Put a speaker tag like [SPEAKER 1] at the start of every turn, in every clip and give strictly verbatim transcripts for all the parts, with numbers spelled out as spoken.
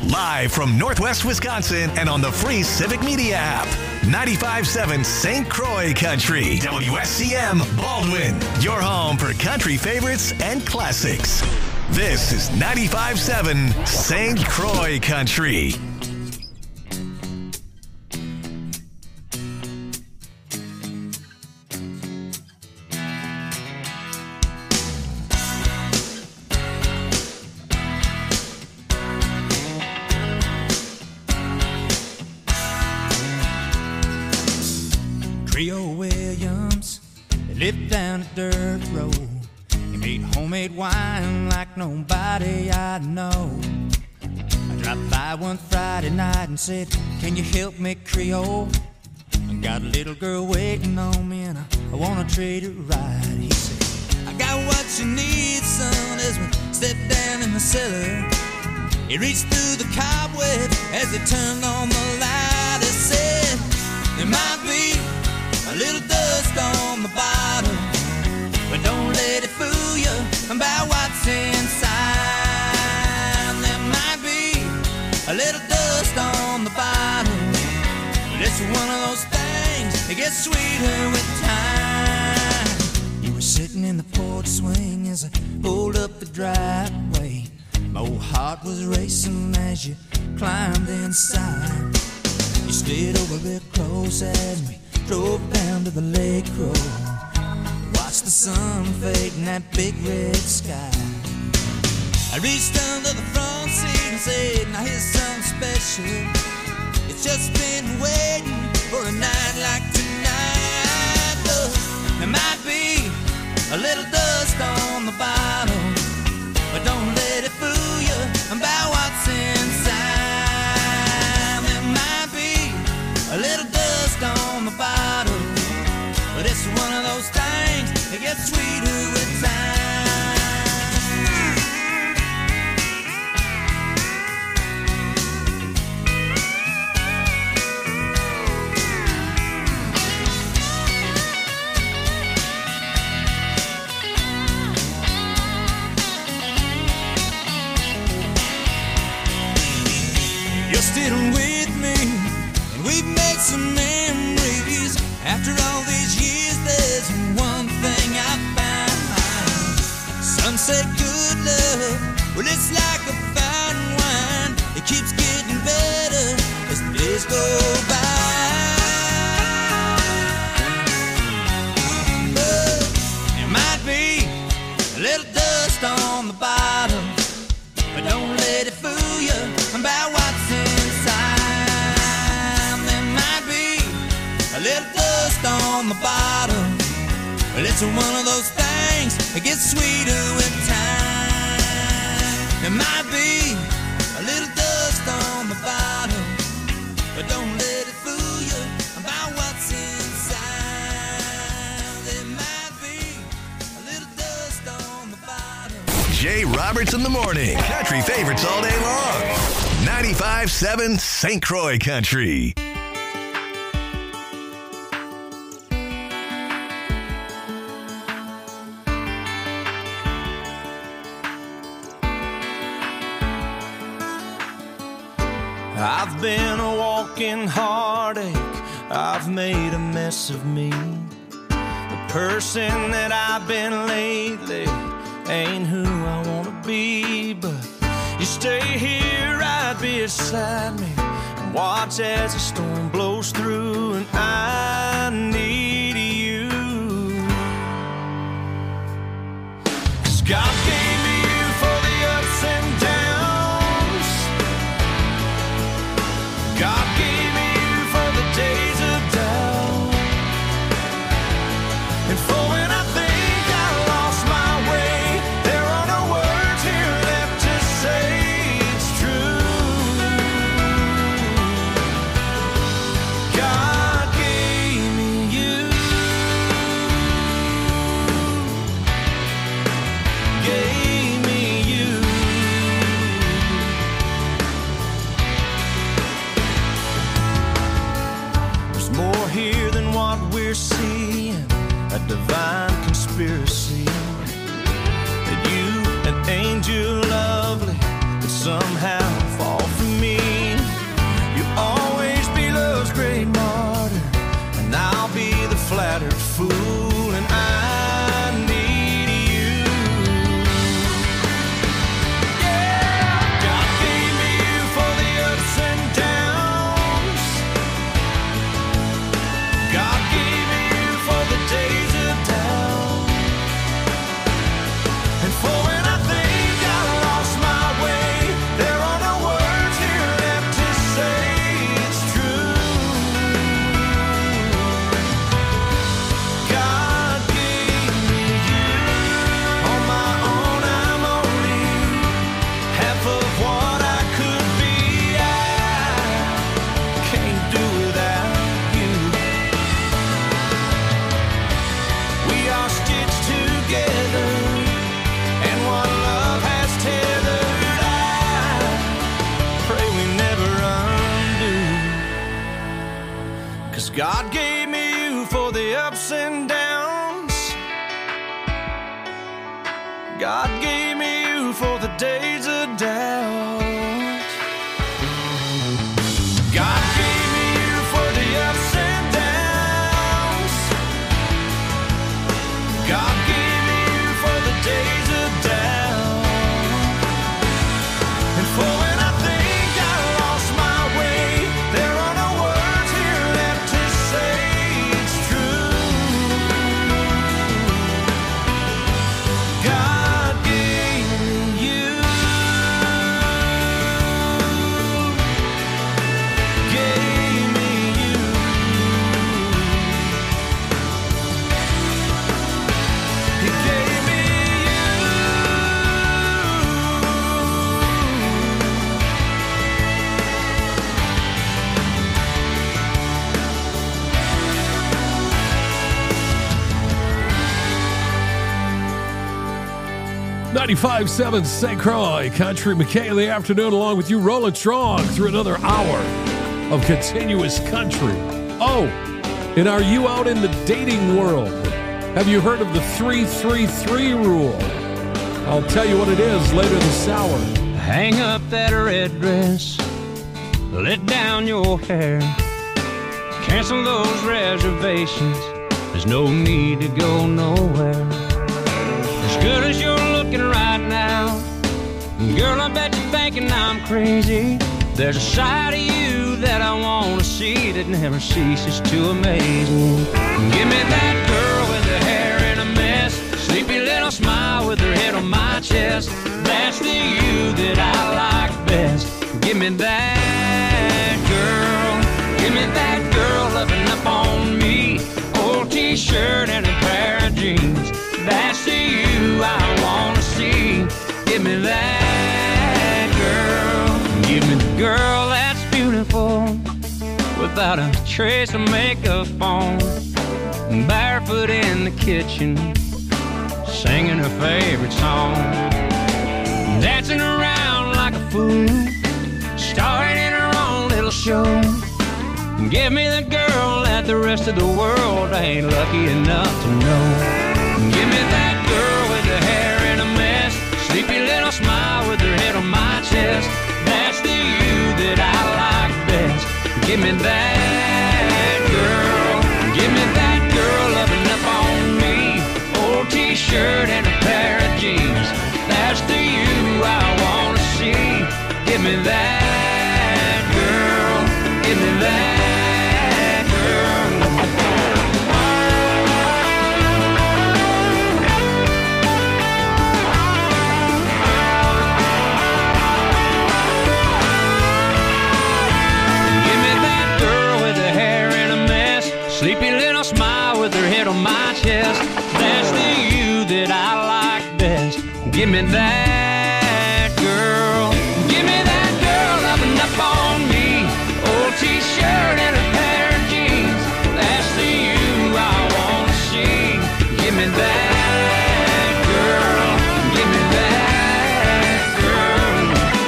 [SPEAKER 1] Live from Northwest Wisconsin and on the free Civic Media app. ninety-five point seven Saint Croix Country. W S C M Baldwin. Your home for country favorites and classics. This is ninety-five point seven Saint Croix Country.
[SPEAKER 2] Creole Williams, they lived down a dirt road. He made homemade wine like nobody I know. I dropped by one Friday night and said, can you help me, Creole? I got a little girl waiting on me and I, I wanna treat her right. He said, I got what you need, son, as we stepped down in the cellar. He reached through the cobweb as he turned on the light. He said, there might be a little dust on the bottom, but don't let it fool you about what's inside. There might be a little dust on the bottom, but it's one of those things that gets sweeter with time. You were sitting in the porch swing as I pulled up the driveway. My old heart was racing as you climbed inside. You slid over real close as we drove down to the lake road. Watched the sun fade in that big red sky. I reached under the front seat and said, now here's something special. It's just been waiting for a night like tonight. Look, there might be a little dust on the bottom, but don't let it fool you about what's inside. There might be a little dust on the bottom, but it's one of those things that gets sweeter with time. You're still with me, and we've made some memories. After all these years, there's one thing I found. Some say good love, well, it's like a fine wine. It keeps getting better as the days go by. But there might be a little dust on the bottom, but don't let it fool you about what's inside. There might be a little dust on the bottom, but it's one of those things that gets sweeter with time. There might be a little dust on the bottom, but don't let it fool you about what's inside. There might be a little dust on the bottom.
[SPEAKER 1] Jay Roberts in the morning. Country favorites all day long. ninety-five point seven Saint Croix Country.
[SPEAKER 3] I've been a walking heartache, I've made a mess of me. The person that I've been lately ain't who I wanna be. But you stay here right beside me and watch as the storm blows through, and I need you. 'Cause God gave me you for the ups and downs. God gave me you for the days of doubt, and for when I think I lost my way, there are no words here left to say it's true. God gave me you. God gave me you for the ups and downs. God gave me you for the days of doubt. God gave me you for the ups and downs. God gave me you for the days of doubt. And for when I think I lost my way, there are no words here left to say it's true. God gave me you. Gave me you. He gave me
[SPEAKER 4] ninety-five seven Saint Croix Country McKay in the afternoon, along with you, rolling strong through another hour of continuous country. Oh, and are you out in the dating world? Have you heard of the three three three rule? I'll tell you what it is later this hour.
[SPEAKER 5] Hang up that red dress, let down your hair, cancel those reservations, there's no need to go nowhere. As good as you're looking right now, girl, I bet you're thinking I'm crazy. There's a side of you that I want to see that never ceases to amaze me. Give me that girl with her hair in a mess, sleepy little smile with her head on my chest. That's the you that I like best. Give me that girl. Give me that girl loving up on me. Old t-shirt and a pair of jeans. That's the you I want to see. Give me that girl. Give me the girl that's beautiful, without a trace of makeup on, barefoot in the kitchen, singing her favorite song, dancing around like a fool, starring in her own little show. Give me the girl that the rest of the world ain't lucky enough to know. Give me that girl with her hair in a mess, sleepy little smile with her head on my chest. That's the you that I like best. Give me that girl. Give me that girl loving up on me. Old t-shirt and a pair of jeans. That's the you I want to see. Give me that girl. Give me that girl. Sleepy little smile with her head on my chest. That's the you that I like best. Give me that girl. Give me that girl loving up on me. Old t-shirt and a pair of jeans. That's the you I want to see. Give me that girl. Give me that girl.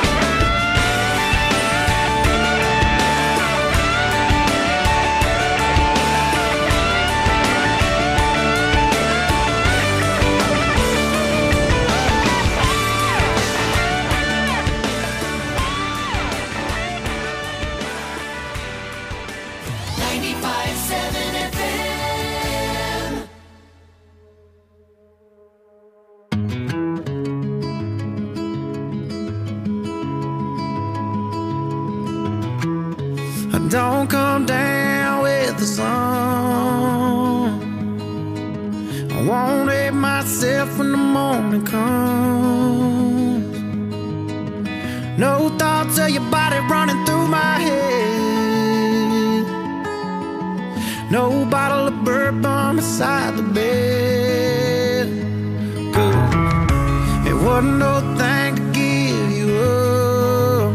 [SPEAKER 3] Don't come down with the sun. I won't hate myself when the morning comes. No thoughts of your body running through my head. No bottle of bourbon beside the bed. Good. It wasn't no thing to give you up.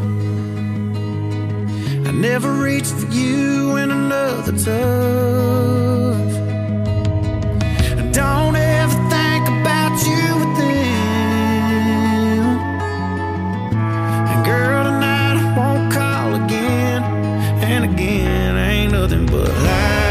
[SPEAKER 3] I never reached for you in another touch. Don't ever think about you with them. And girl, tonight I won't call again and again. Ain't nothing but lies.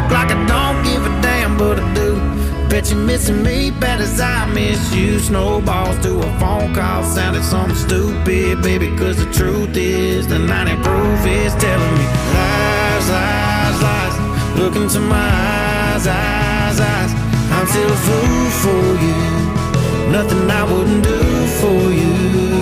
[SPEAKER 6] like I don't give a damn, but I do. Bet you're missing me bad as I miss you. Snowballs to a phone call sounded something stupid, baby, cause the truth is the ninety proof is telling me lies, lies, lies. Look into my eyes, eyes, eyes. I'm still a fool for you. Nothing I wouldn't do for you.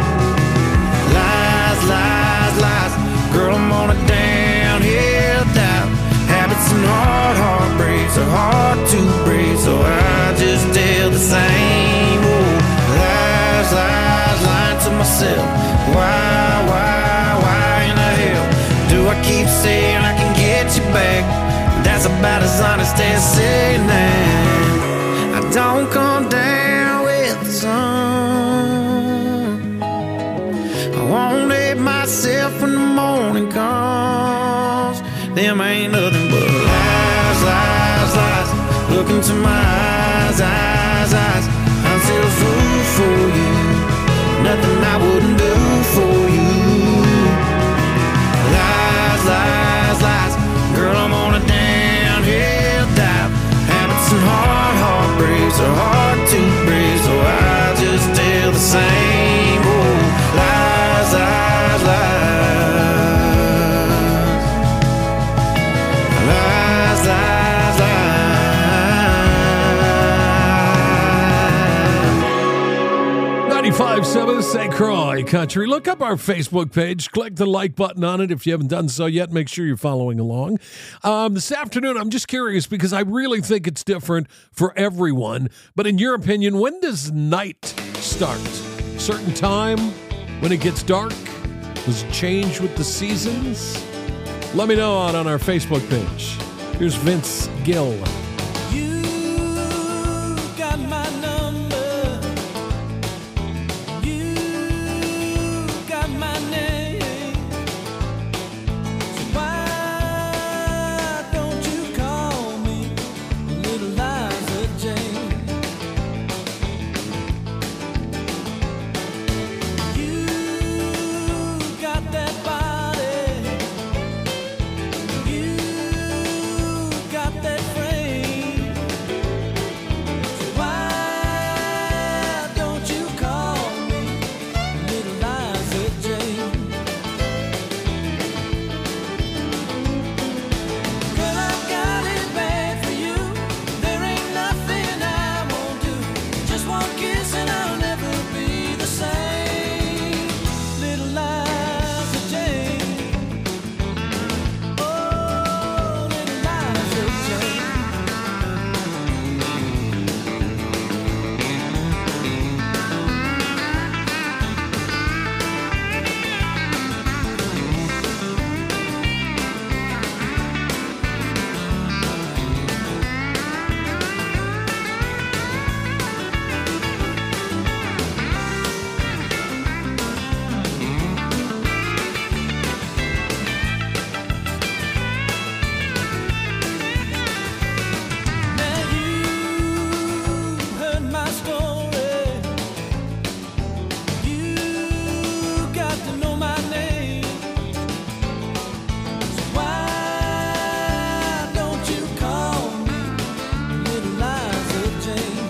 [SPEAKER 6] Lies, lies, lies. Girl, I'm on a downhill dive. Habits and hard heartbreaks are hard to break, so I just tell the same old lies, lies, lying to myself. Why, why, why in the hell do I keep saying I can get you back? That's about as honest as saying that I don't come down with the sun. I won't let myself when the morning comes. Them ain't nothing but lies, lies, lies. Look into my eyes, eyes, eyes. I'm still a fool for you. Nothing I wouldn't do for you. Lies, lies, lies. Girl, I'm on a downhill dive. Habits and hard heartbreaks are hard to break, so I just tell the same old lies, lies, lies. Lies, lies, lies.
[SPEAKER 4] ninety-five seven Saint Croix Country. Look up our Facebook page. Click the like button on it if you haven't done so yet. Make sure you're following along. Um, this afternoon, I'm just curious because I really think it's different for everyone. But in your opinion, when does night start? Certain time when it gets dark? Does it change with the seasons? Let me know out on our Facebook page. Here's Vince Gill.
[SPEAKER 7] You got my number. You got my name. So why don't you call me Little Liza Jane? You got that body. You got that frame. So why don't you call me Little Liza Jane? Girl, I got it bad for you. There ain't nothing I won't do. Just one kiss and I'll never be the same. Little Liza Jane. Oh, Little Liza Jane. Now you heard my story. You got to know my name. So why don't you call me Little Liza Jane?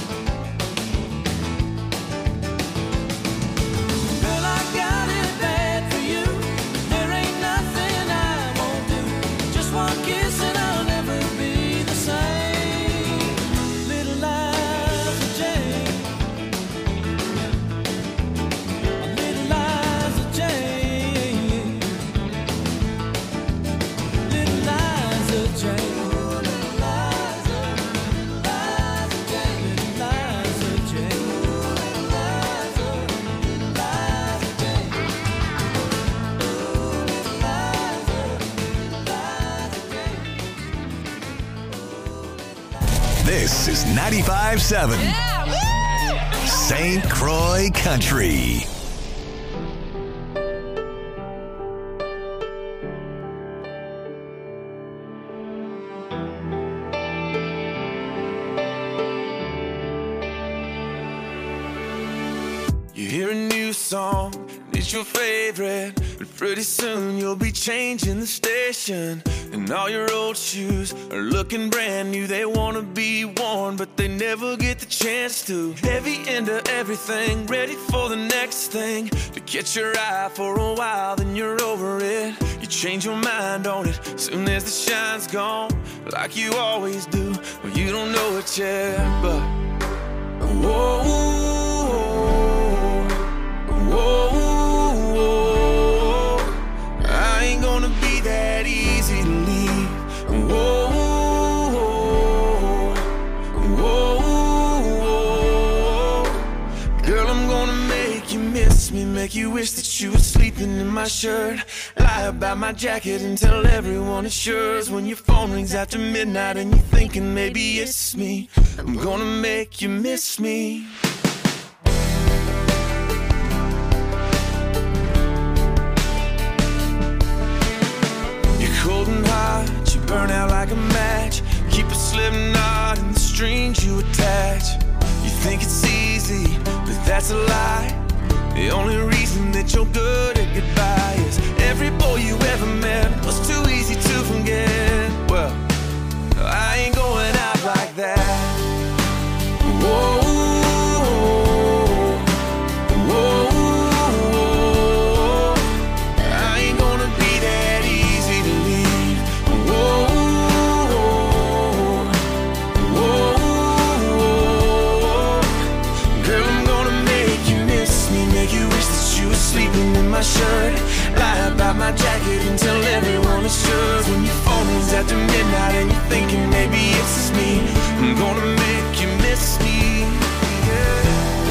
[SPEAKER 7] Girl, I got it bad for you. There ain't nothing I won't do. Just one kiss and I'll never be the same. Little Liza Jane. Little Liza Jane. Little Liza Jane. Little Liza, Liza Jane. Little Liza Jane. Little Liza, Liza Jane. Little Liza, Liza Jane.
[SPEAKER 1] This is ninety-five seven Saint Croix Country.
[SPEAKER 3] You hear a new song, and it's your favorite, but pretty soon you'll be changing the station, and all your old shoes
[SPEAKER 6] are looking brand new. They wanna be worn, but they never get the chance to. Heavy into everything, ready for the next thing. To catch your eye for a while, then you're over it. You change your mind on it soon as the shine's gone, like you always do. Well, you don't know it yet, but whoa, whoa, whoa, I ain't gonna be that easy to leave. Whoa, whoa, whoa, girl, I'm gonna make you miss me, make you wish that you were sleeping in my shirt. Lie about my jacket and tell everyone it's yours. When your phone rings after midnight and you're thinking maybe it's me, I'm gonna make you miss me. You're cold and hot, you burn out like a match. Keep a slip knot in the strings you attach. You think it's easy, but that's a lie. The only reason that you're good at goodbye is every boy you ever met was too easy to forget. Well, I ain't going out like that. Whoa, whoa, I ain't gonna be that easy to leave. Whoa, whoa, girl, I'm gonna make you miss me, make you wish that you were sleeping in my shirt. Lie about my jacket and tell everyone it's yours. When your phone rings after midnight and you're thinking maybe it's just me, I'm gonna make you miss me. Yeah.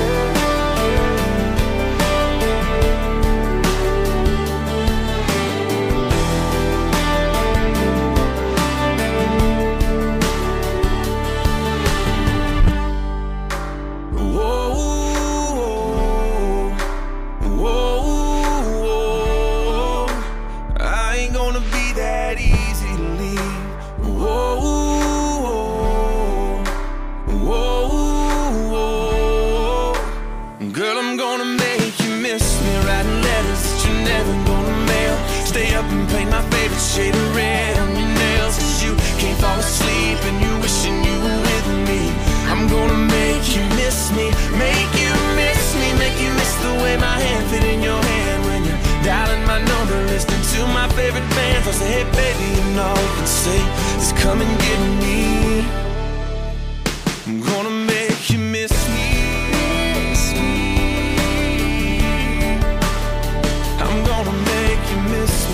[SPEAKER 6] Stay up and paint my favorite shade of red on your nails, cause you can't fall asleep and you wishing you were with me. I'm gonna make you miss me, make you miss me, make you miss the way my hand fit in your hand when you're dialing my number, listening to my favorite band. I say, hey baby, and all you can say is come and get me. I'm gonna make you miss me. I'm gonna make you miss me.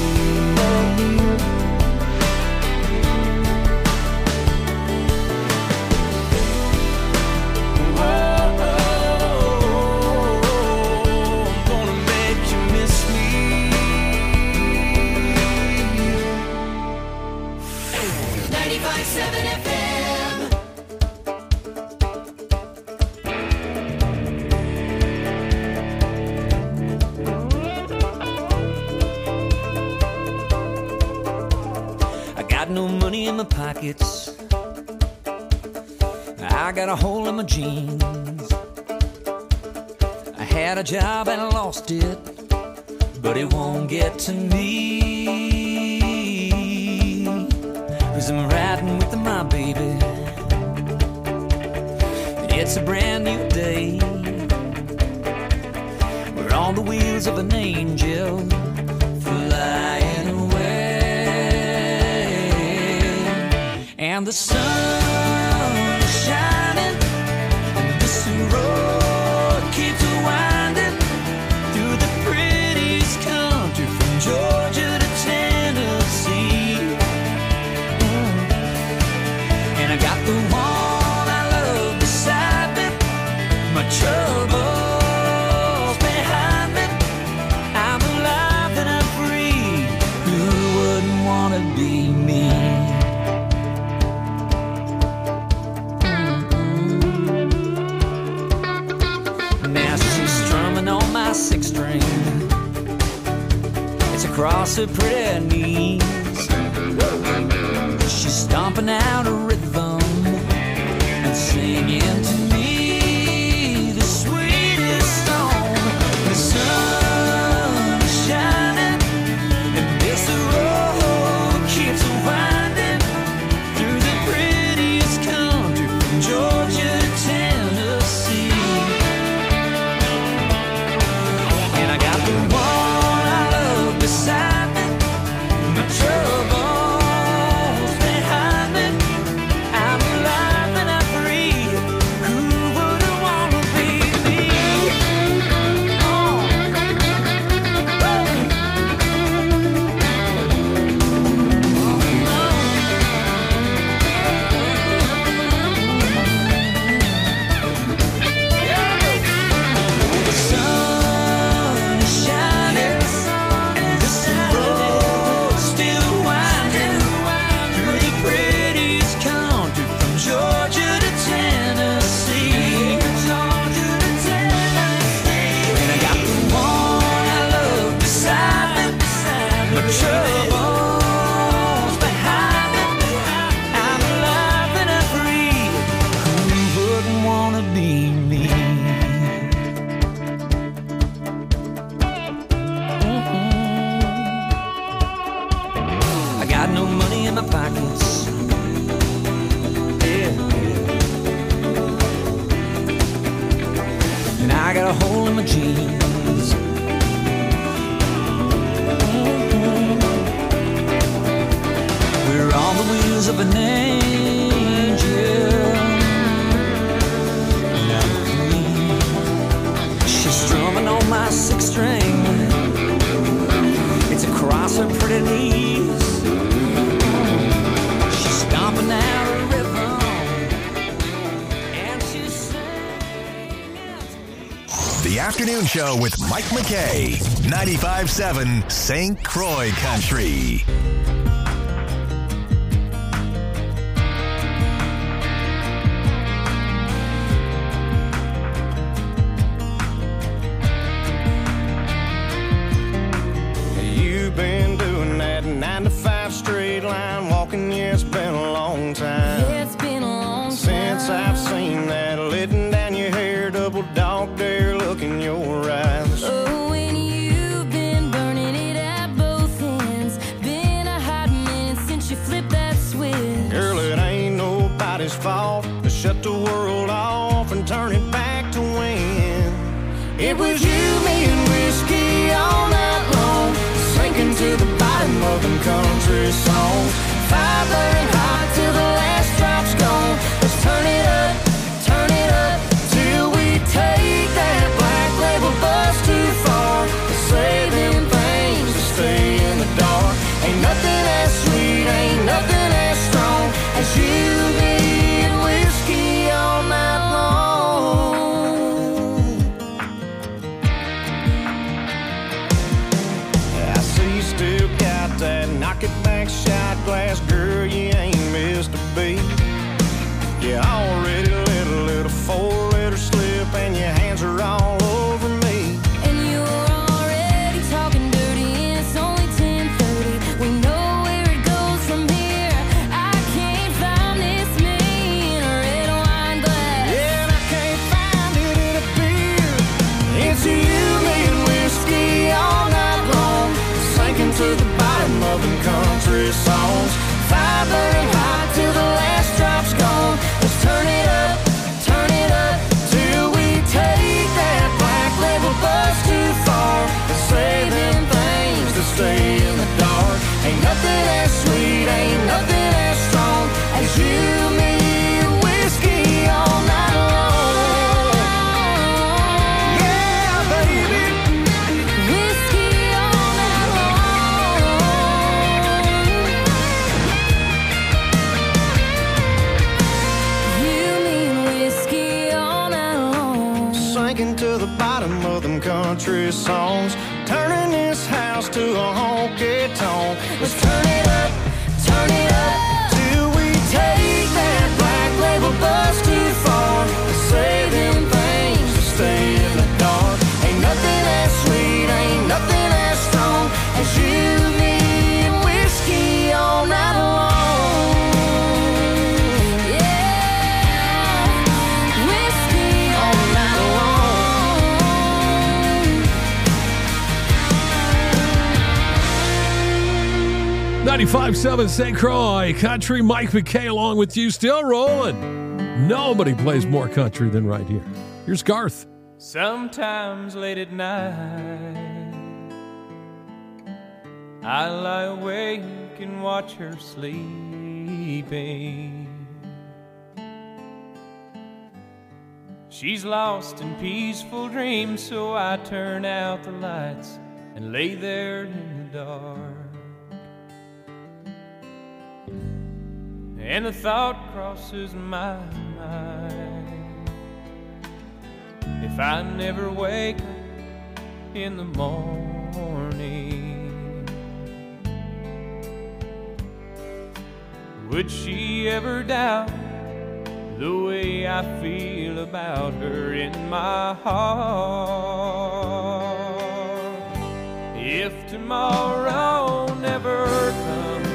[SPEAKER 2] No money in my pockets, I got a hole in my jeans. I had a job and I lost it, but it won't get to me, 'cause I'm riding with my baby. It's a brand new day, we're on the wheels of an angel flying away. And the sun is shining, and this road keeps winding through the prettiest country from Georgia to Tennessee. Mm. And I got the one I love beside me, my troubles behind me. I'm alive and I'm free, who wouldn't want to be me? Six string, it's across her pretty knees. She's stomping out a rhythm and singing to me the sweetest song. The sun is shining and this road keeps winding through
[SPEAKER 7] a hole in my jeans. We're on the wheels of an angel. Now clean. She's strumming on my six string. It's across her pretty knees. She's stomping out a rhythm, and she's singing to me.
[SPEAKER 1] The Afternoon Show with Mike McKay, ninety-five point seven Saint Croix Country.
[SPEAKER 3] You've been doing that nine to five straight line walking, yeah, it's been a long time.
[SPEAKER 8] Yeah, it's been a long time
[SPEAKER 3] Since I've seen that letting down your hair, double dog dare look in your eyes.
[SPEAKER 8] Oh, and you've been burning it at both ends. Been a hot minute since you flipped that switch.
[SPEAKER 3] Girl, it ain't nobody's fault to shut the world off and turn it back to when it was you, me, and whiskey all night long, sinking to the bottom of them country songs. Fire burning hot till the last drop's gone. Let's turn it up, turn it up, till we take that black label bus too far. To say them things to stay in the dark. Ain't nothing as sweet, ain't nothing as strong as you, me, and whiskey all night long. I see you still got that knock it back shot glass, girl, you ain't missed a beat. You already let a little four-letter slip and your hands are all over me.
[SPEAKER 8] And you're already talking dirty, and it's only ten thirty. We know where it goes from here. I can't find this me in a red wine glass.
[SPEAKER 3] Yeah, and I can't find it in a beer. It's you, me, and whiskey all night long, sinking to the bottom of them country songs. Fire burning hot till the last drop's gone. Let's turn it up, turn it up, till we take that black label bus too far. To say them things to stay in the dark. Ain't nothing as sweet, ain't nothing as strong as you, me, and whiskey all night long. Yeah, baby.
[SPEAKER 8] Whiskey all night long. You mean whiskey all night long.
[SPEAKER 3] Sinking to the bottom of them country songs, turning this house to a honky tonk. Let's turn it up, turn it up, till we take that black label bus too far. To say them things to stay in the dark. Ain't nothing as sweet, ain't nothing as strong as you, me, and whiskey all night long.
[SPEAKER 8] Yeah, whiskey
[SPEAKER 3] All night long.
[SPEAKER 4] ninety-five point seven Saint Croix Country. Mike McKay along with you, still rolling. Nobody plays more country than right here. Here's Garth.
[SPEAKER 9] Sometimes late at night, I lie awake and watch her sleeping. She's lost in peaceful dreams, so I turn out the lights and lay there in the dark. And the thought crosses my mind, if I never wake up in the morning, would she ever doubt the way I feel about her in my heart? If tomorrow never comes,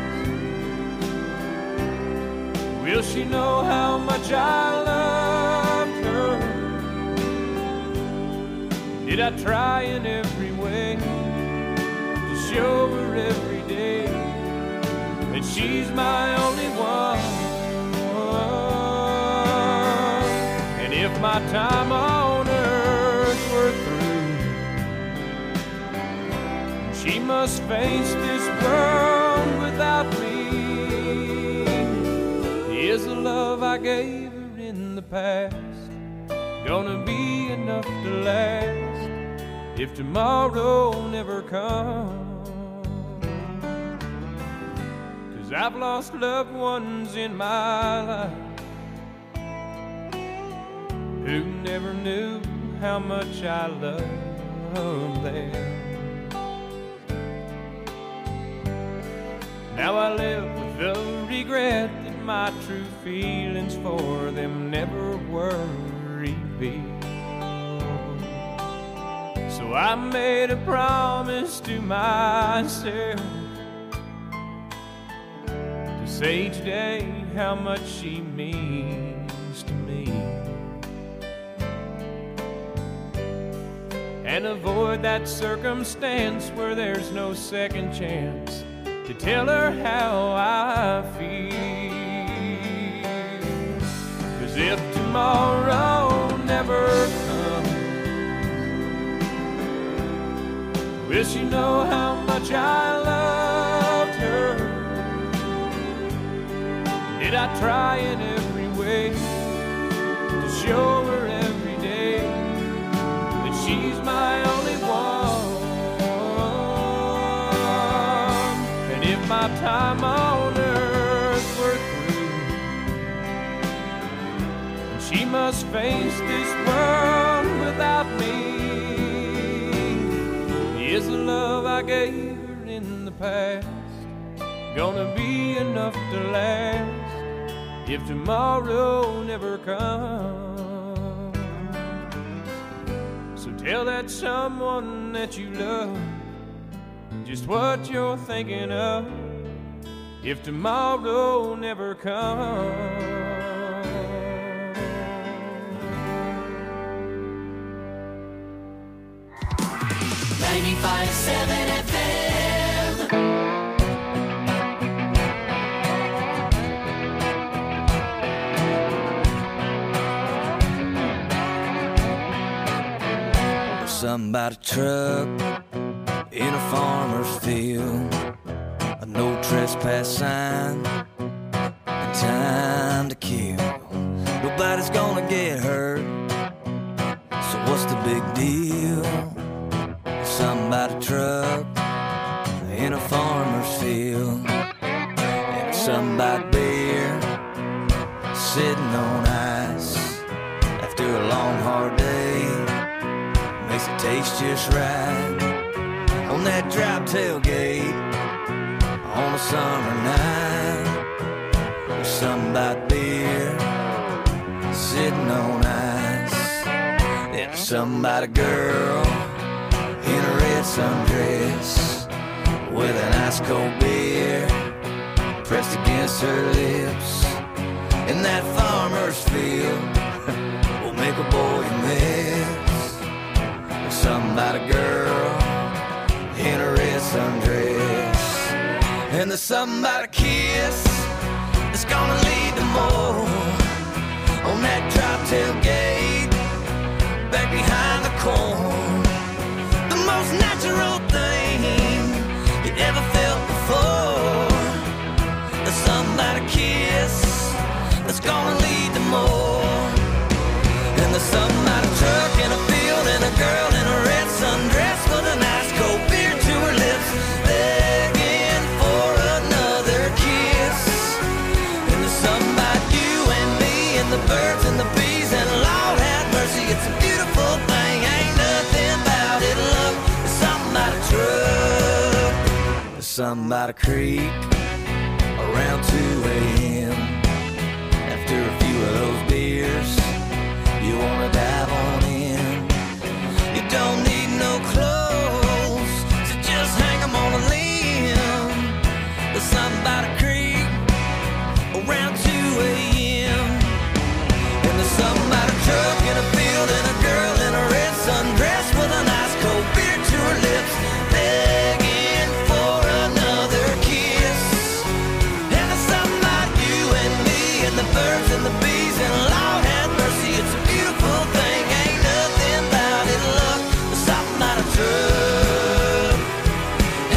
[SPEAKER 9] will she know how much I loved her? Did I try in every way to show her every day that she's my only one? And if my time on earth She must face this world without me. Is the love I gave her in the past gonna be enough to last if tomorrow never comes? 'Cause I've lost loved ones in my life who never knew how much I loved them. Now I live with the regret that my true feelings for them never were revealed. So I made a promise to myself to say each day how much she means to me, and avoid that circumstance where there's no second chance to tell her how I feel. 'Cause if tomorrow never comes, will she know how much I loved her? Did I try in every way to show her every day that she's my only one? And if my time on earth were through, she must face this world without me, is the love I gave her in the past gonna be enough to last if tomorrow never comes? So tell that someone that you love just what you're thinking of if tomorrow never comes.
[SPEAKER 7] ninety-five seven F M.
[SPEAKER 6] Something about a truck in a farmer's field, a no trespass sign, and time to kill. Nobody's gonna get hurt, so what's the big deal? Something about a truck in a farmer's field, and something about beer sitting on ice after a long hard day. Makes it taste just right on that drop tailgate on a summer night. There's something about beer sitting on ice, and there's something about a girl in a red sundress with an ice cold beer pressed against her lips. In that farmer's field will make a boy miss. There's something about a girl in a red sundress, and there's something about a kiss that's gonna lead to more on that drop tailgate back behind the corn. The most natural thing you ever felt before. There's something about a kiss that's gonna lead to more. And there's something about a truck in a field and a girl in a red sundress with an ice cold beer to her lips, begging for another kiss. And there's something about you and me and the birds and the bees, and Lord have mercy, it's a beautiful thing. Ain't nothing about it, love. There's something about a truck. There's something about a creek around two a.m. After a few of those beers, you wanna dive on in. You don't need no clothes, so just hang 'em on a limb. There's something about a creek around two a.m. And there's something about a truck in a field and a girl in a red sundress with an ice cold beer to her lips, begging for another kiss. And there's something about you and me and the birds and the bees, and Lord have mercy, it's a beautiful thing. Ain't nothing about it, love. There's something about a truck.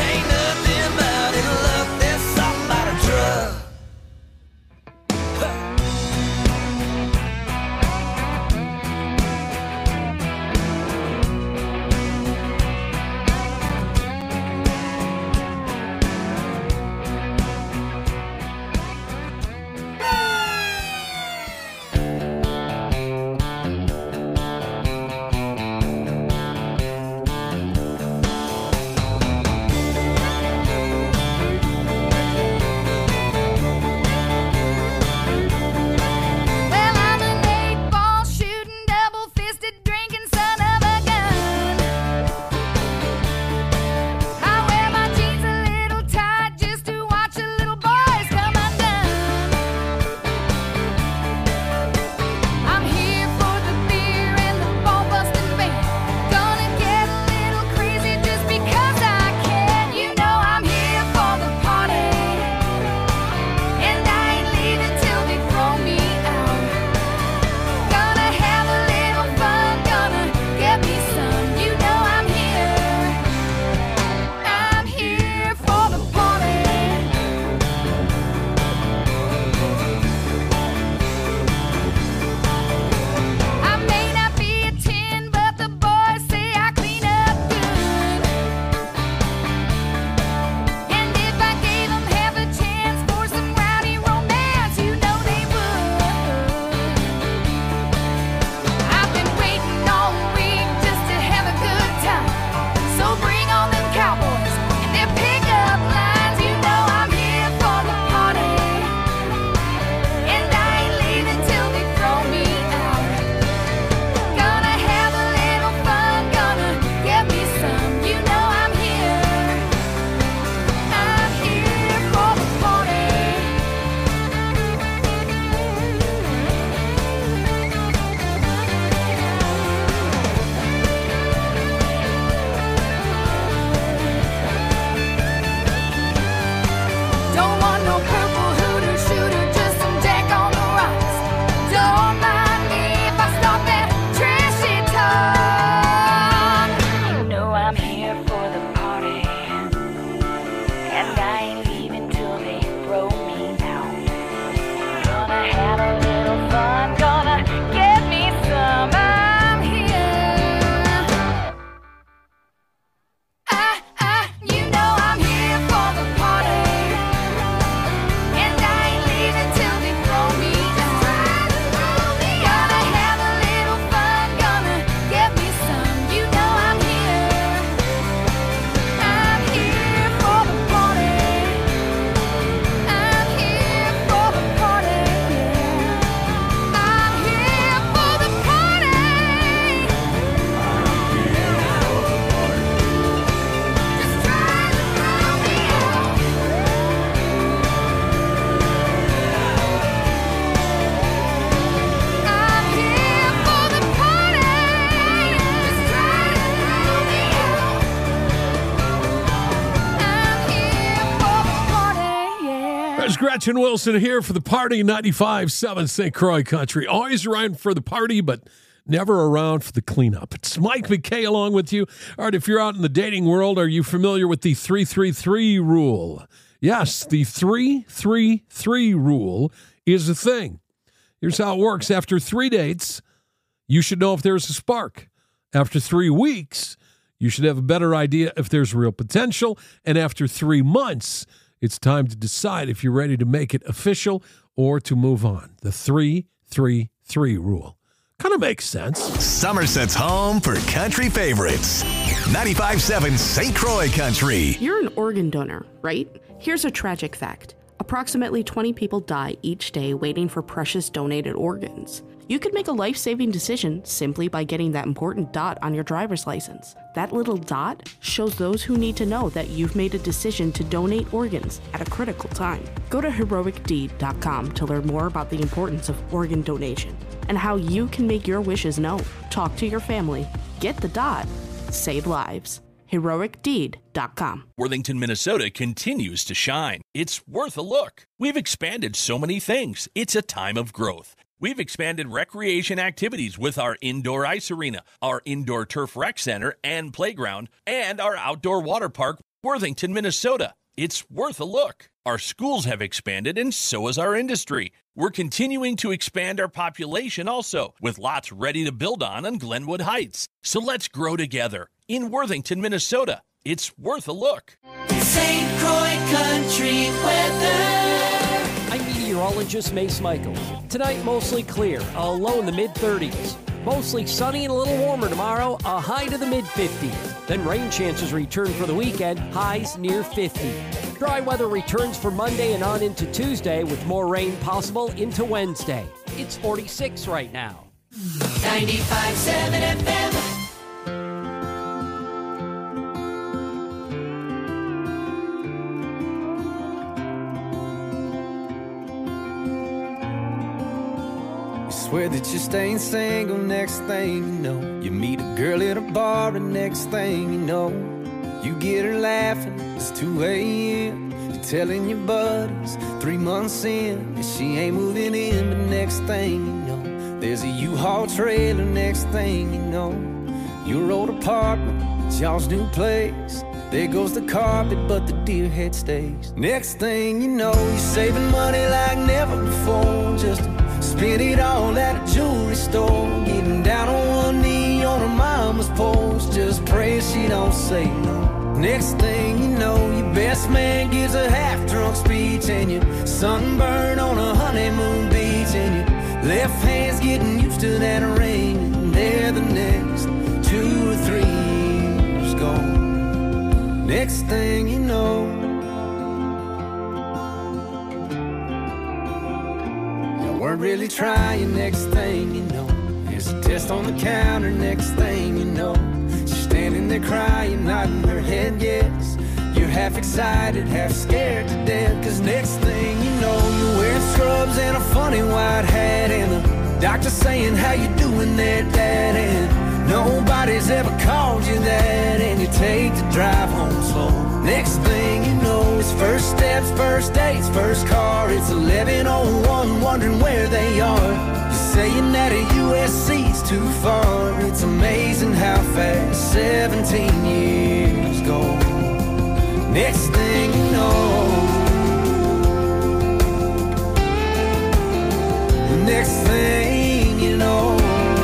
[SPEAKER 4] Hatch and Wilson here for the party, ninety-five seven Saint Croix Country. Always around for the party, but never around for the cleanup. It's Mike McKay along with you. All right, if you're out in the dating world, are you familiar with the three three three rule? Yes, the three three three rule is a thing. Here's how it works. After three dates, you should know if there's a spark. After three weeks, you should have a better idea if there's real potential. And after three months, it's time to decide if you're ready to make it official or to move on. The three three three rule. Kind of makes sense.
[SPEAKER 1] Somerset's home for country favorites. ninety-five seven Saint Croix Country.
[SPEAKER 10] You're an organ donor, right? Here's a tragic fact. Approximately twenty people die each day waiting for precious donated organs. You could make a life-saving decision simply by getting that important dot on your driver's license. That little dot shows those who need to know that you've made a decision to donate organs at a critical time. Go to heroic deed dot com to learn more about the importance of organ donation and how you can make your wishes known. Talk to your family. Get the dot. Save lives. heroic deed dot com.
[SPEAKER 11] Worthington, Minnesota continues to shine. It's worth a look. We've expanded so many things. It's a time of growth. We've expanded recreation activities with our indoor ice arena, our indoor turf rec center and playground, and our outdoor water park, Worthington, Minnesota. It's worth a look. Our schools have expanded, and so has our industry. We're continuing to expand our population also, with lots ready to build on on Glenwood Heights. So let's grow together in Worthington, Minnesota. It's worth a look.
[SPEAKER 7] Saint Croix Country weather.
[SPEAKER 12] I'm meteorologist Mace Michael. Tonight, mostly clear, a low in the mid-thirties. Mostly sunny and a little warmer tomorrow, a high to the mid-fifties. Then rain chances return for the weekend, highs near fifty. Dry weather returns for Monday and on into Tuesday with more rain possible into Wednesday. It's forty-six right now.
[SPEAKER 7] ninety-five seven F M.
[SPEAKER 6] Swear that you're staying single, next thing you know, you meet a girl at a bar, and next thing you know, you get her laughing, it's two a.m. You're telling your buddies, three months in, that she ain't moving in, but next thing you know, there's a U-Haul trailer, next thing you know, your old apartment, it's y'all's new place. There goes the carpet, but the deer head stays. Next thing you know, you're saving money like never before, just to spend it all at a jewelry store. Getting down on one knee on her mama's porch, just pray she don't say no. Next thing you know, your best man gives a half-drunk speech, and you're sunburned on a honeymoon beach, and your left hand's getting used to that ring, and there the next two or three years gone. Next thing you know, you weren't really trying. Next thing you know, there's a test on the counter. Next thing you know, she's standing there crying, nodding her head yes. You're half excited, half scared to death, cause next thing you know, you're wearing scrubs and a funny white hat, and the doctor saying, how you doing there, Dad? And nobody's ever called you that, and you take the drive home slow. Next thing you know, it's first steps, first dates, first car. It's eleven oh one, wondering where they are. You're saying that a U S C's too far. It's amazing how fast seventeen years go. Next thing you know, next thing you know,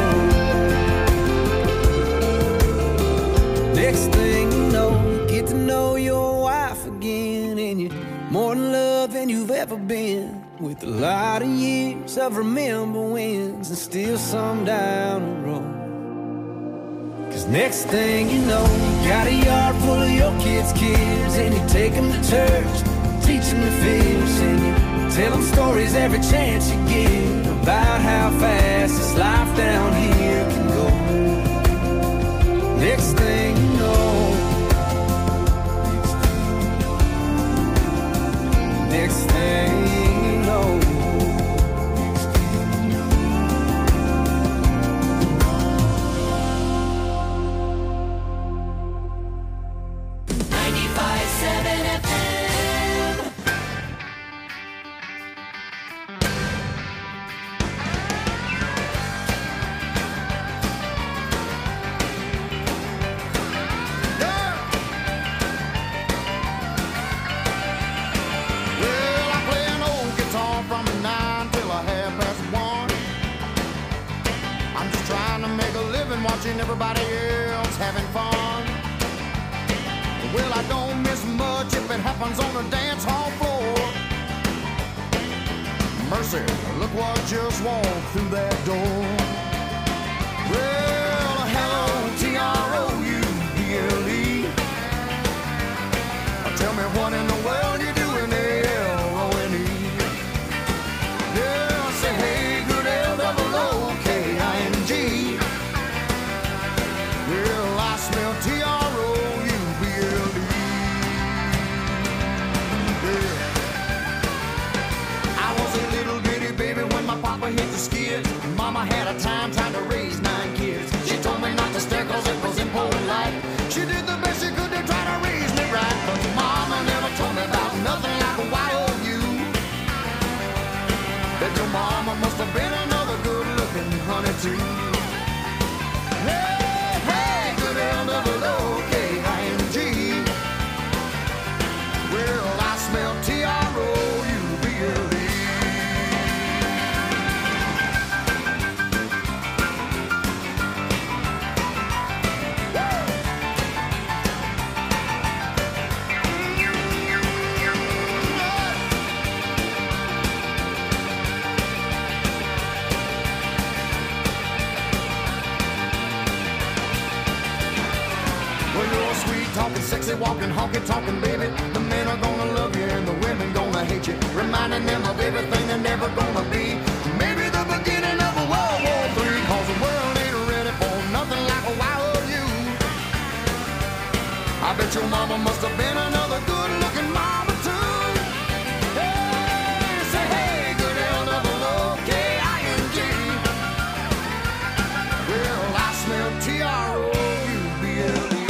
[SPEAKER 6] next thing you know, you get to know your wife again, and you're more in love than you've ever been, with a lot of years of remember wins and still some down the road. Cause next thing you know, you got a yard full of your kids' kids, and you take them to church, teach them to fish, and you tell them stories every chance you get about how fast this life down here can go. Next thing you know, next thing you know,
[SPEAKER 7] ninety-five seven F M.
[SPEAKER 13] watching everybody else having fun. Well, I don't miss much if it happens on the dance hall floor. Mercy, look what just walked through that door. Well, hello, T R O U B L E. Tell me what in the world you doing there, L O N E. Yeah, say hey, good L double O K I N G. Well, I smell T R O U B L E. Yeah. I was a little bitty baby when my papa hit the skids. Mama had a time trying to raise nine kids. She told me not to stare cause it was impolite. She did the best she could to try to raise me right. But Mama never told me about nothing like a Y O U. Bet your mama must have been another good-looking honey too. Hey, hey, good L double O K I N G. Well, I smell T R O U B L E. Talking sexy, walking, honky, talking, baby. The men are gonna love you and the women gonna hate you. Reminding them of everything they're never gonna be. Maybe the beginning of a World War Three. Cause the world ain't ready for nothing like a Y O U. I bet your mama must have been another good-looking mama too. Hey, say hey, good L double O K I N G. Well, I smell T R O U B L E.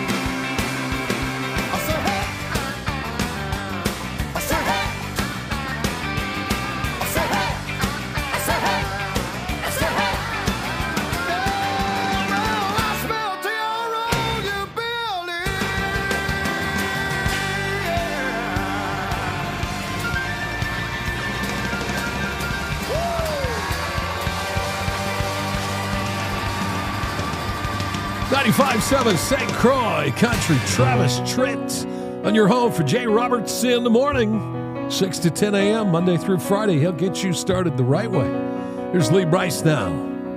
[SPEAKER 4] ninety-five point seven Saint Croix Country. Travis Tritt on your home for Jay Roberts in the morning, six to ten a.m. Monday through Friday. He'll get you started the right way. Here's Lee Brice now.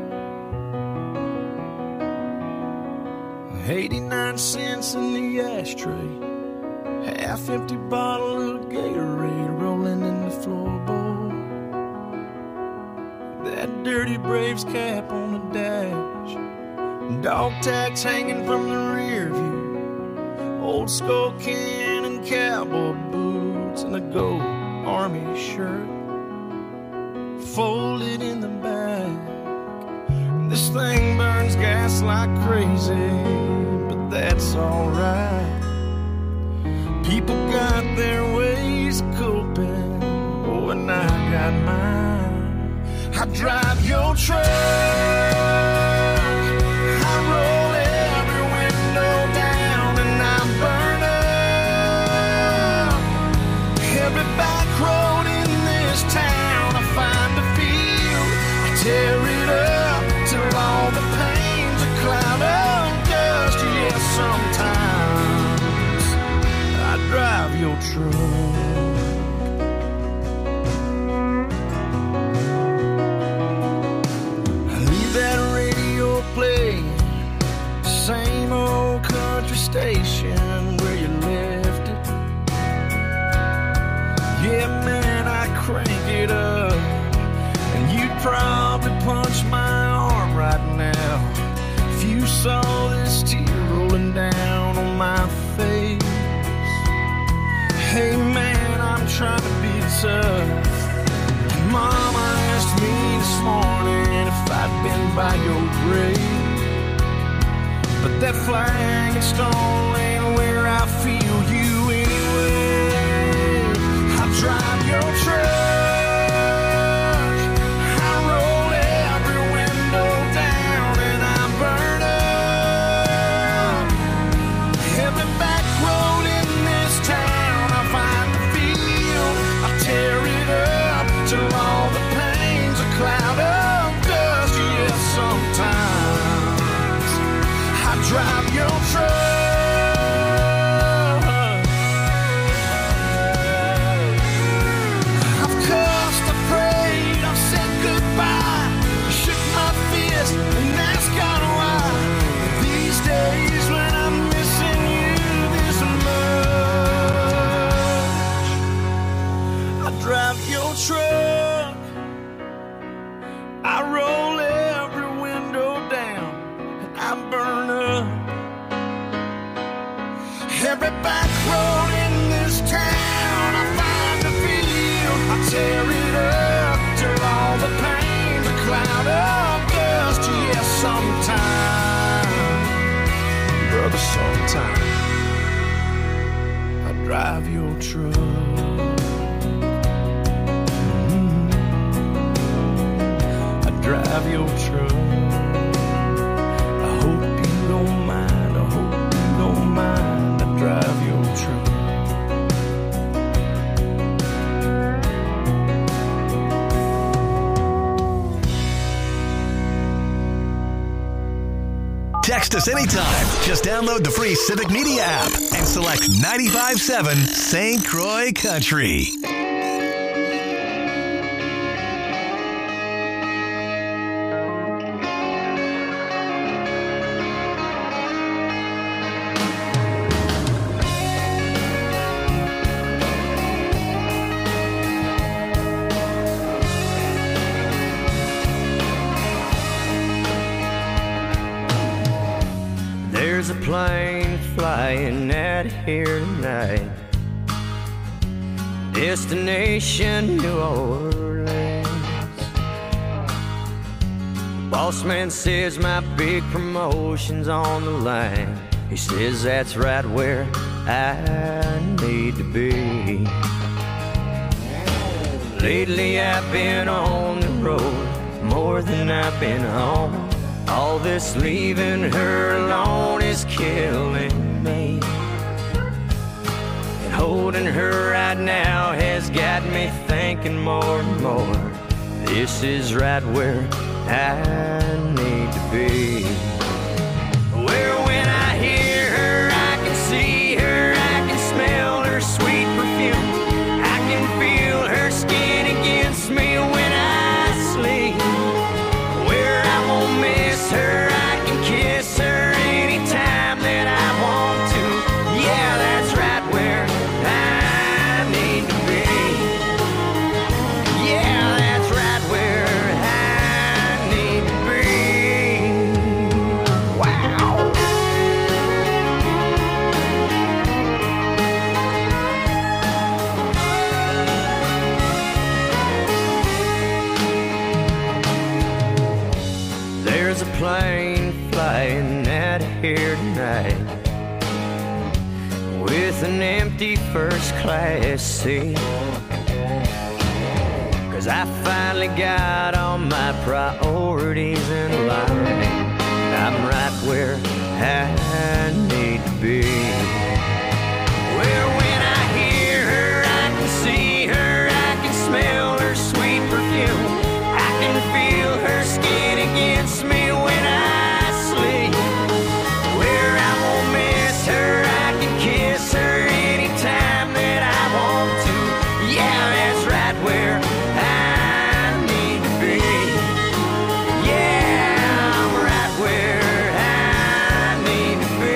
[SPEAKER 3] eighty-nine cents in the ashtray, half empty bottle of Gatorade rolling in the floorboard. That dirty Braves cap on the dash, dog tags hanging from the rear view, old skull can and cowboy boots, and a gold army shirt folded in the back. This thing burns gas like crazy, but that's alright. People got their ways of coping, oh, and I got mine. I drive your truck, I roll every window down, and I burn up every back road in this town. I find a field, I tear it up till all the pain's a cloud of dust. Yes, sometimes I drive your truck. I leave that radio playing, same old country station where you left it. Yeah, man, I crank it up, and you'd probably punch my arm right now if you saw this tear rolling down on my face. Hey man, I'm trying to be tough. Mama asked me this morning if I'd been by your grave, but that flag and stone ain't where I feel you anyway. I drive your truck, sometimes
[SPEAKER 6] drive your truck. I've cussed, I prayed, I've said goodbye, shook my fist and asked God why. These days when I'm missing you this much, I drive your truck, I roll every window down, and I burn up every back road in this town. I find a field, I tear it up till all the pain's a cloud of dust. Yes, sometime, brother, sometime I drive your truck. Drive your truck. I hope you don't mind. I hope you don't mind. I drive your truck.
[SPEAKER 1] Text us anytime. Just download the free Civic Media app and select ninety-five point seven Saint Croix Country.
[SPEAKER 3] There's a plane flying out of here tonight, destination New Orleans. The boss man says my big promotion's on the line. He says that's right where I need to be. Lately I've been on the road more than I've been home. All this leaving her alone is killing me. And holding her right now has got me thinking more and more. This is right where I need to be. Where when I hear her, I can see her, I can smell her sweet perfume. I can feel her skin against me when I sleep. Where I won't miss her, I can kiss her anytime that I want to. Yeah, that's right where I need to be. Yeah, that's right where I need to be. Wow. There's a plane flying out of here tonight with an empty first class seat. Cause I finally got all my priorities in line. I'm right where I need to be. Where when I hear her, I can see her, I can smell her sweet perfume. I can feel her skin against me when I sleep. Where I won't miss her, I can kiss her anytime that I want to. Yeah, that's right where I need to be. Yeah, I'm right where I need to be.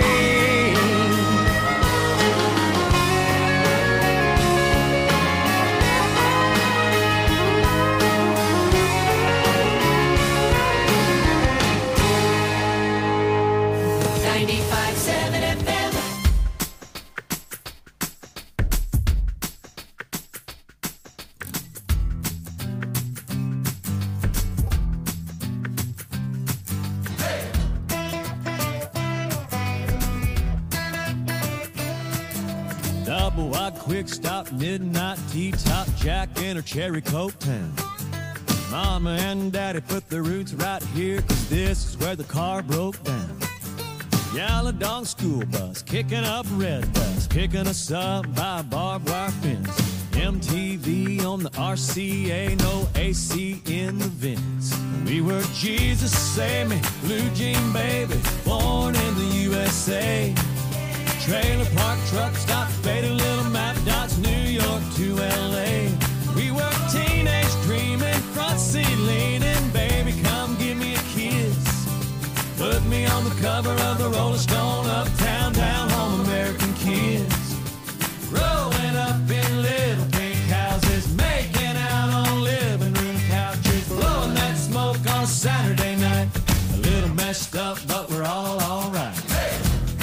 [SPEAKER 7] ninety-five point seven F M.
[SPEAKER 14] Double wide quick stop, midnight T-top, Jack in her cherry coke town. Mama and Daddy put their roots right here, cause this is where the car broke down. Yellow dog school bus, kicking up red dust, picking us up by a barbed wire fence. M T V on the R C A, no A C in the vents. We were Jesus Save Me, blue jean baby, born in the U S A. Trailer park truck stop, faded little map dots, New York to L A. We were teenage dreaming, front seat leaning, baby, come give me a kiss. Put me on the cover of the Rolling Stone, uptown, down home, American kids. Growing up in little pink houses, making out on living room couches, blowing that smoke on a Saturday night. A little messed up, but we're all alright. Hey!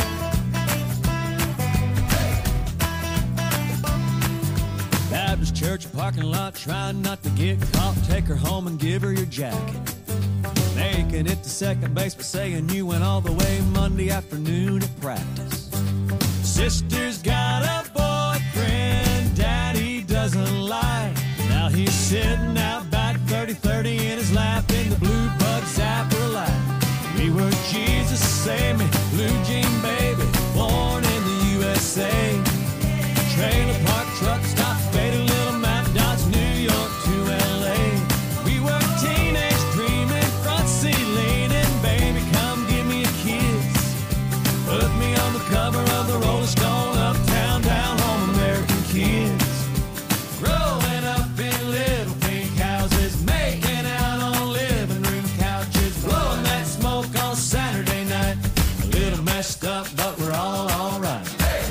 [SPEAKER 14] Baptist church parking lot, trying not to get caught. Take her home and give her your jacket. Making it to second base, but saying you went all the way Monday afternoon at practice. Sister's got a boyfriend, daddy doesn't lie. Now he's sitting out back, thirty thirty in his lap, in the blue bug zapper light. We were Jesus Save Me, blue jean baby, born in the U S A. Trailer park truck stop, faded little map dots, New York to L A. We were teenage dreaming, front seat leaning, baby, come give me a kiss. Put me on the cover of the Rolling Stone, uptown, down home, American kids. Growing up in little pink houses, making out on living room couches, blowing that smoke on Saturday night. A little messed up, but we're all alright.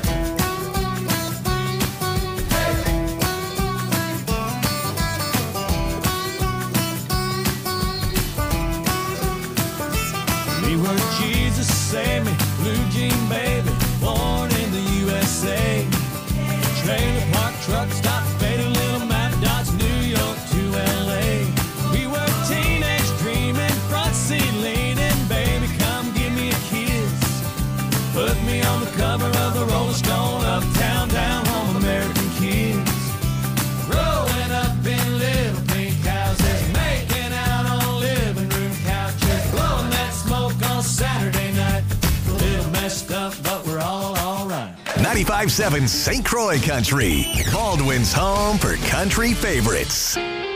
[SPEAKER 14] We were Jesus Save Me, blue jean baby, born in the U S A. Trailer park truck stop, faded little map dots, New York to L A. We were teenage dreaming, front seat leaning, baby, come give me a kiss. Put me on the cover of the Rolling Stone, uptown, down home, American kids. Growing up in little pink houses, making out on living room couches, blowing that smoke on Saturday night. A little messed up, but we're all alright.
[SPEAKER 1] ninety-five point seven Saint Croix Country, Baldwin's home for country favorites.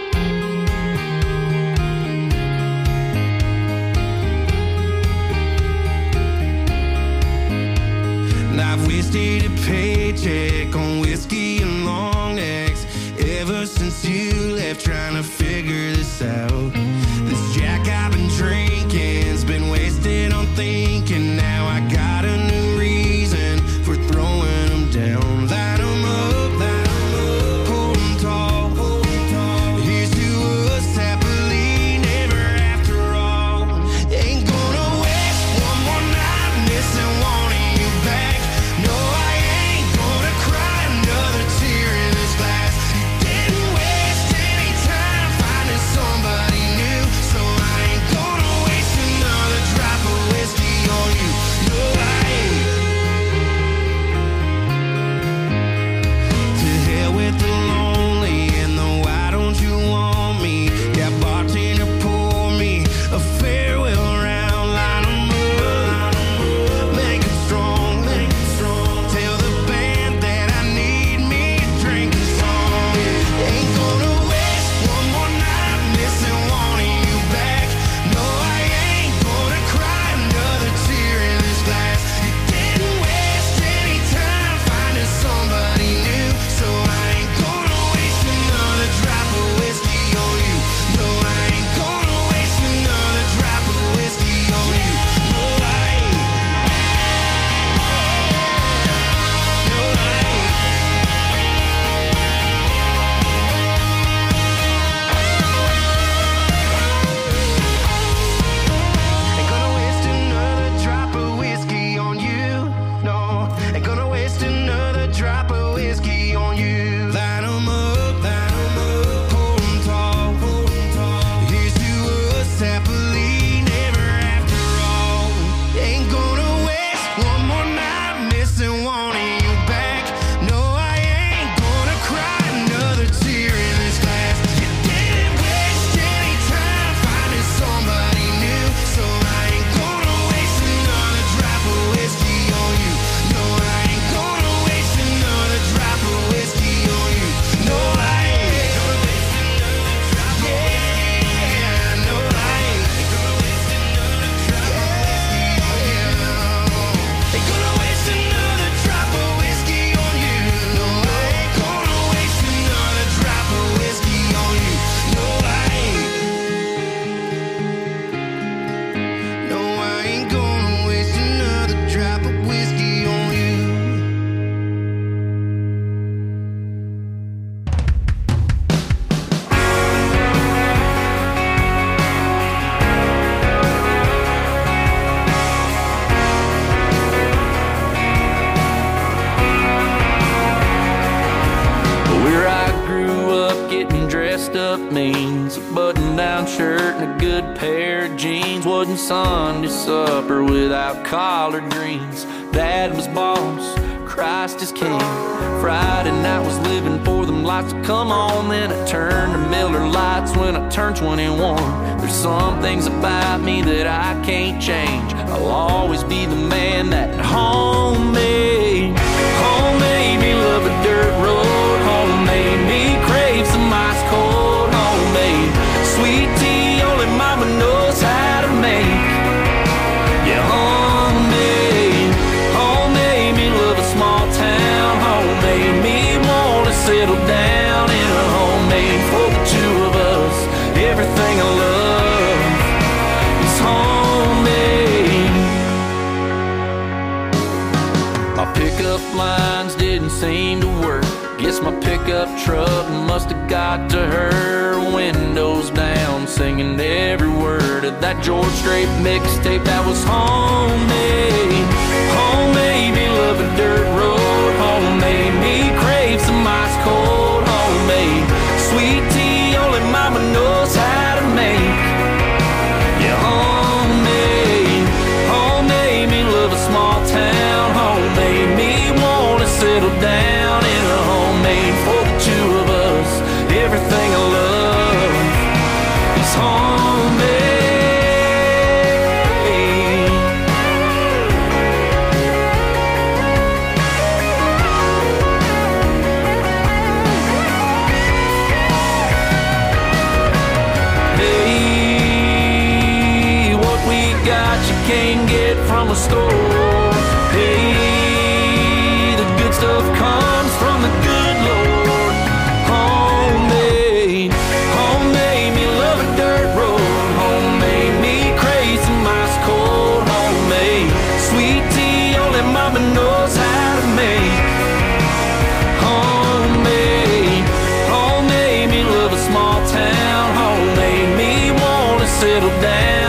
[SPEAKER 6] And I've wasted a paycheck on whiskey and long necks ever since you left, trying to figure this out. This Jack I've been drinking's been wasted on thinking. Now I got a new reason for throwing them down. Light 'em up, light 'em up, hold 'em tall, hold 'em tall. Here's to us happily never after all. Ain't gonna waste one more night missing wanting you back. No, I ain't gonna cry
[SPEAKER 3] shirt and a good pair of jeans. Wasn't Sunday supper without collard greens. Dad was boss, Christ is king. Friday night was living for them lights to come on. Then I turned to Miller Lights when I turned twenty-one. There's some things about me that I can't change. I'll always be the man that home made. Home made me love a dirt road. Home made me crave some ice cold. Homemade sweet tea only mama knows how to make. Yeah, homemade. Home made me love a small town. Home made me want to settle down in a homemade for the two of us. Everything I love is homemade. My pickup lines didn't seem to work. Guess my pickup truck must have got to her. Windows down, singing every word of that George Strait mixtape that was homemade. Homemade me love a dirt road. Homemade me crave some ice cold. Homemade sweet tea only mama knows how to make. Yeah, homemade. Homemade me love a small town. Homemade me want to settle down in a homemade for the two of us. Everything I love is homemade. Hey, what we got you can't get from a store. Hey, the good stuff comes from the good Lord. Homemade, homemade me love a dirt road. Homemade me crave some ice cold. Homemade sweet tea only mama knows how to make. Homemade, homemade me love a small town. Homemade me want to settle down